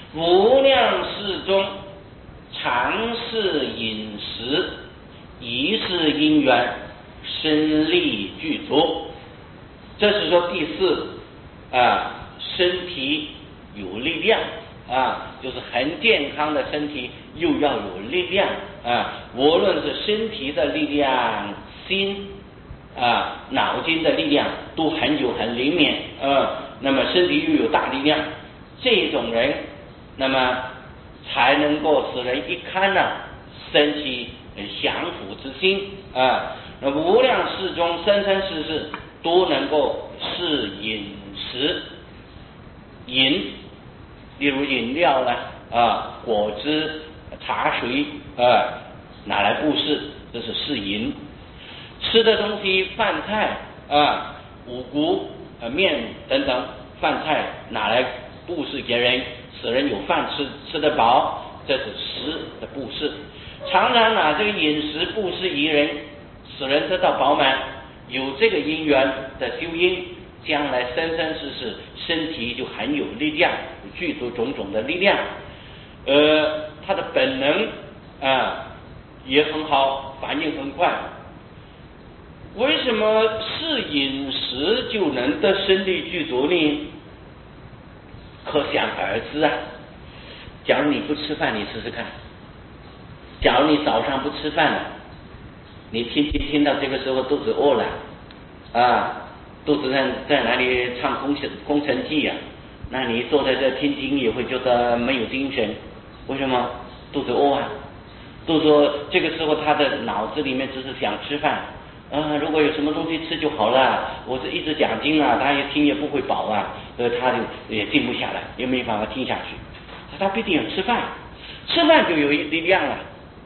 无量世中，常是饮食，一是因缘，身力具足。这是说第四身体有力量就是很健康的身体，又要有力量无论是身体的力量、心脑筋的力量都很灵敏那么身体又有大力量，这种人那么才能够使人一看生起降伏之心那么无量世中生生世世都能够是饮食，饮例如饮料果汁、茶水拿来布施，这是嗜饮。吃的东西饭菜五谷面等等饭菜拿来布施给人，使人有饭吃得饱，这是食的布施。常常拿这个饮食布施于人，使人得到饱满，有这个因缘的修因，将来生生世世身体就很有力量，具足种种的力量他的本能也很好，反应很快。为什么是饮食就能得身力具足呢？可想而知假如你不吃饭，你试试看。假如你早上不吃饭了，你听到这个时候肚子饿了肚子在哪里唱工程记那你坐在这听经也会觉得没有精神。为什么？肚子饿都说这个时候他的脑子里面只是想吃饭如果有什么东西吃就好了。我是一直讲经他也听也不会饱他也静不下来，也没办法听下去。他必定要吃饭，吃饭就有力量了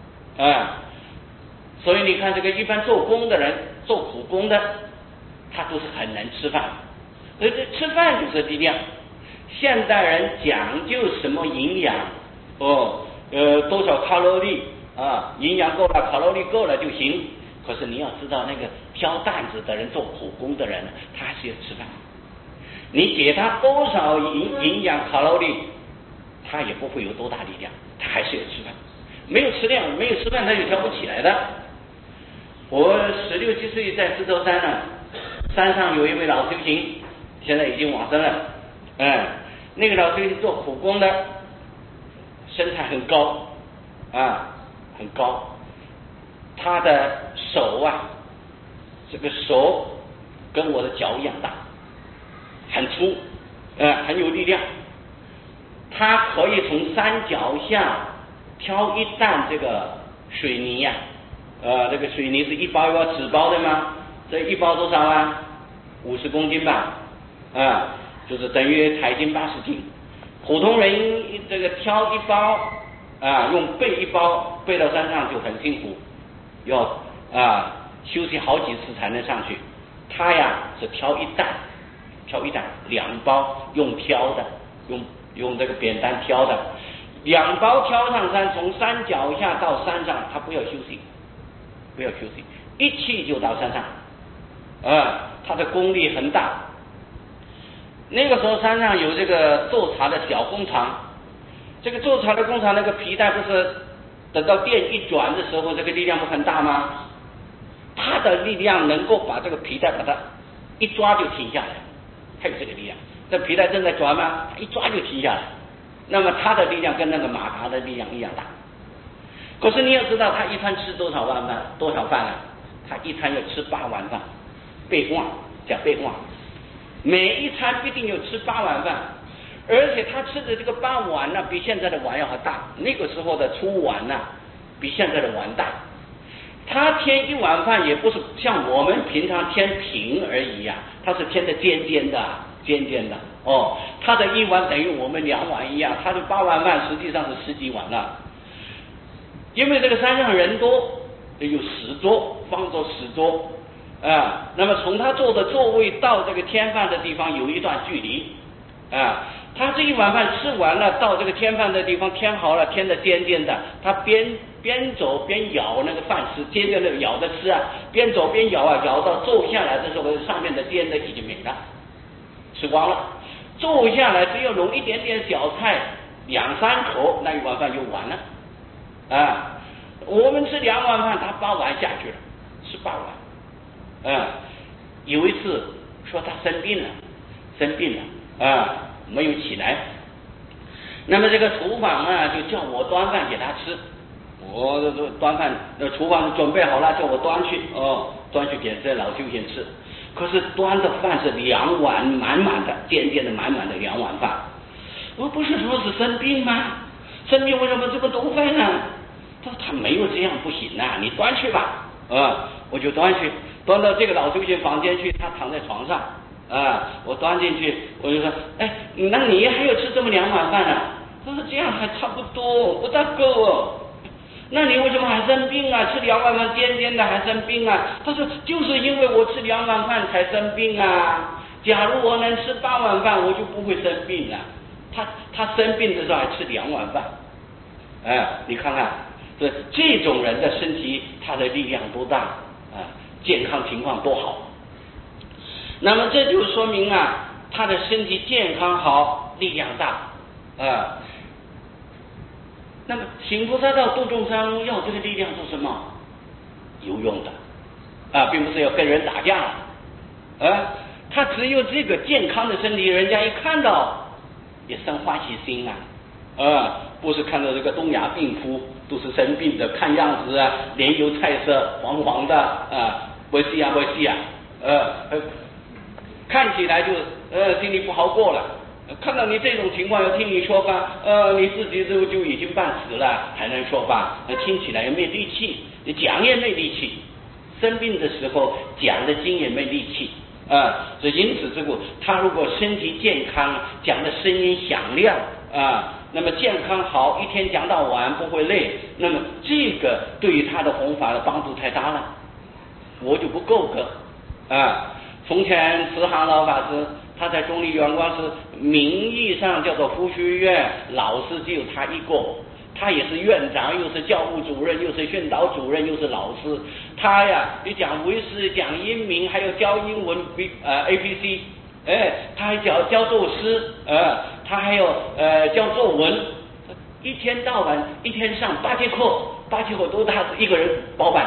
所以你看这个一般做工的人，做苦工的，他都是很能吃饭，所以吃饭就是力量。现代人讲究什么营养多少卡路里营养够了，卡路里够了就行。可是你要知道，那个挑担子的人，做苦工的人，他还是要吃饭。你给他多少营养卡路里，他也不会有多大力量，他还是要吃饭。没有吃饭他就挑不起来的。我16、17岁在石头山山上有一位老修行，现在已经往生了那个老修行做苦工的，身材很高很高，他的手这个手跟我的脚一样大，很粗很有力量。他可以从山脚下挑一担这个水泥这个水泥是一包一包纸包的吗？这一包多少50公斤吧就是等于台斤80斤。普通人这个挑一包用背一包背到山上就很辛苦，要休息好几次才能上去。他是挑一担2包，用挑的，用这个扁担挑的，2包挑上山，从山脚下到山上，他不要休息，一去就到山上他的功力很大。那个时候山上有这个做茶的小工厂，这个做茶的工厂那个皮带不是等到电一转的时候，这个力量不很大吗？他的力量能够把这个皮带把它一抓就停下来，他有这个力量。这皮带正在转吗？一抓就停下来。那么他的力量跟那个马达的力量一样大。可是你要知道，他一餐吃多少饭他一餐要吃8碗饭，叫备忘，每一餐必定要吃8碗饭，而且他吃的这个8碗比现在的碗要大。那个时候的粗碗比现在的碗大。他添一碗饭也不是像我们平常添平而已他是添的尖尖的他的一碗等于我们2碗一样，他的8碗饭实际上是10几碗了。因为这个山上人多，有10桌，放着10桌那么从他坐的座位到这个添饭的地方有一段距离他这一碗饭吃完了，到这个添饭的地方添好了，添的尖尖的，他边走边咬那个饭吃，尖尖的咬着吃边走边咬咬到坐下来的时候，上面的尖的已经没了，吃光了。坐下来只要弄一点点小菜 2、3口，那1碗饭就完了啊。我们吃2碗饭，他8碗下去了，吃8碗。有一次说他生病了啊，没有起来。那么这个厨房啊，就叫我端饭给他吃。我端饭，厨房准备好了，叫我端去给这老修行吃。可是端的饭是2碗满满的，渐渐的满满的2碗饭。我不是说是生病吗？生病为什么这么多饭呢？他说他没有这样不行啊，你端去吧。我就端去，端到这个老修行房间去，他躺在床上。我端进去，我就说，那你还有吃这么2碗饭啊？他说这样还差不多，不大够哦。那你为什么还生病啊？吃2碗饭渐渐的还生病啊？他说就是因为我吃2碗饭才生病啊。假如我能吃8碗饭，我就不会生病了。他生病的时候还吃2碗饭。你看看这种人的身体，他的力量多大啊，健康情况多好。那么这就说明啊，他的身体健康好，力量大那么行菩萨道度众生要这个力量做什么？有用的并不是要跟人打架他只有这个健康的身体，人家一看到也生欢喜心不是看到这个东亚病夫都是生病的，看样子脸有菜色，黄黄的不是呀看起来就心里不好过了。看到你这种情况，要听你说法，你自己就已经半死了，还能说法，听起来也没力气，你讲也没力气，生病的时候讲的经也没力气所以因此这个他如果身体健康，讲的声音响亮那么健康好，一天讲到晚不会累，那么这个对于他的弘法的帮助太大了，我就不够格从前慈航老法师他在中立圆光寺名义上叫做佛学院老师，只有他一个，他也是院长，又是教务主任，又是训导主任，又是老师。他呀，你讲唯识，讲英明，还有教英文ABC，他还教作诗，他还有教作文，一天到晚一天上8节课，8节课都他一个人包办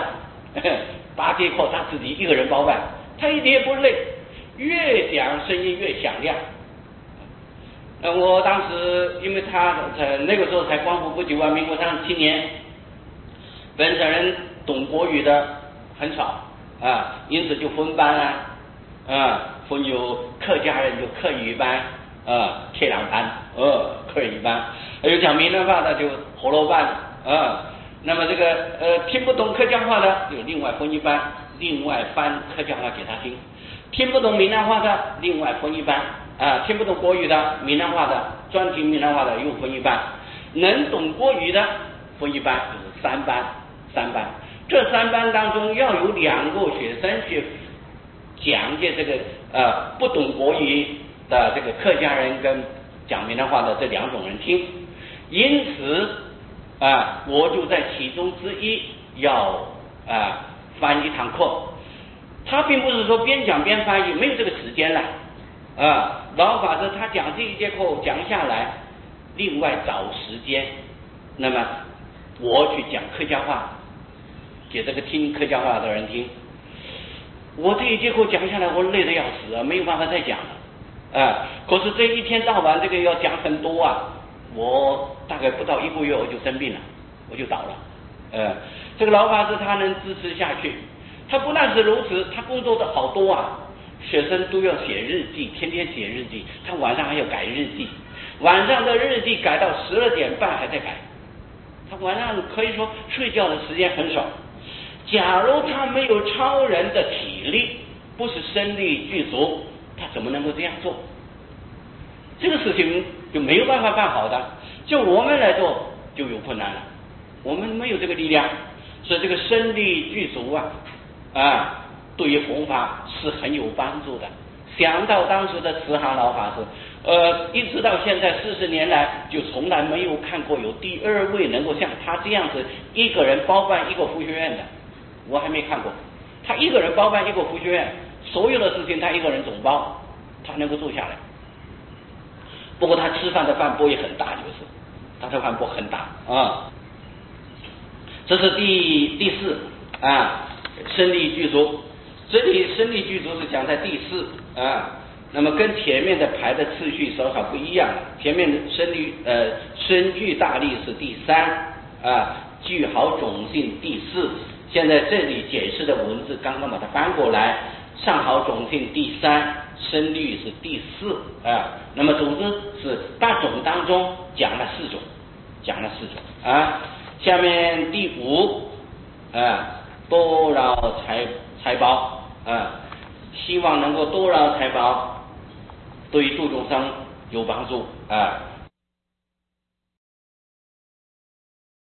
，8节课他自己一个人包办，他一点也不累，越讲声音越响亮。我当时因为他那个时候才光复不久民国37年，本省人懂国语的很少因此就分班分有客家人就客语班铁两班客语班，还有讲闽南话的就活络班那么这个听不懂客家话的有另外分一班，另外翻客家话给他听，听不懂闽南话的另外分一班听不懂国语的闽南话的专听闽南话的又分一班，能懂国语的分一班，就是3班。这3班当中要有2个学生去讲解这个不懂国语的这个客家人跟讲闽南话的这2种人听，因此我就在其中之一要翻一堂课。他并不是说边讲边翻译，没有这个时间了老法师他讲这一节课讲下来，另外找时间，那么我去讲客家话给这个听客家话的人听。我这一节课讲下来，我累得要死没有办法再讲了可是这一天到晚这个要讲很多我大概不到1个月我就生病了，我就倒了这个老法师他能支持下去，他不但是如此，他工作的好多学生都要写日记，天天写日记，他晚上还要改日记，晚上的日记改到12点半还在改，他晚上可以说睡觉的时间很少。假如他没有超人的体力，不是身力具足，他怎么能够这样做？这个事情就没有办法办好的，就我们来做就有困难了，我们没有这个力量，所以这个身力具足对于弘法是很有帮助的。想到当时的慈航老法师一直到现在40年来，就从来没有看过有第2位能够像他这样子一个人包办一个佛学院的，我还没看过。他一个人包办一个佛学院，所有的事情他一个人总包，他能够做下来。 不过他吃饭的饭钵也很大，就是他的饭钵很大啊。这是第四啊，声律具足。这里声律具足是讲在第四啊，那么跟前面的排的次序稍稍不一样。前面的声句大力是第三啊，句号种性第四。现在这里解释的文字刚刚把它翻过来，上好种性第三，声律是第四啊。那么总之是大种当中讲了四种啊。下面第五啊，多饶财宝啊，希望能够多饶财宝，对于度众生有帮助啊。